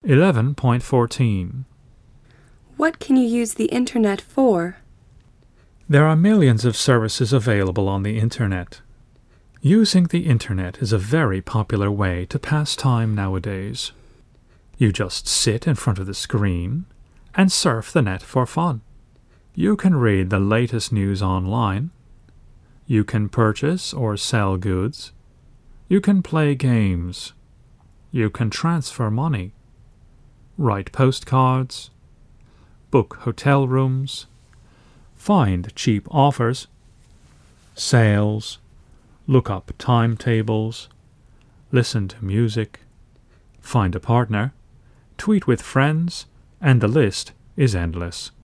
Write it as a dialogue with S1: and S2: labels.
S1: 11.14.
S2: What can you use the Internet for?
S1: There are millions of services available on the Internet. Using the Internet is a very popular way to pass time nowadays. You just sit in front of the screen and surf the net for fun. You can read the latest news online. You can purchase or sell goods. You can play games. You can transfer money, write postcards, book hotel rooms, find cheap offers, sales, look up timetables, listen to music, find a partner, tweet with friends, and the list is endless.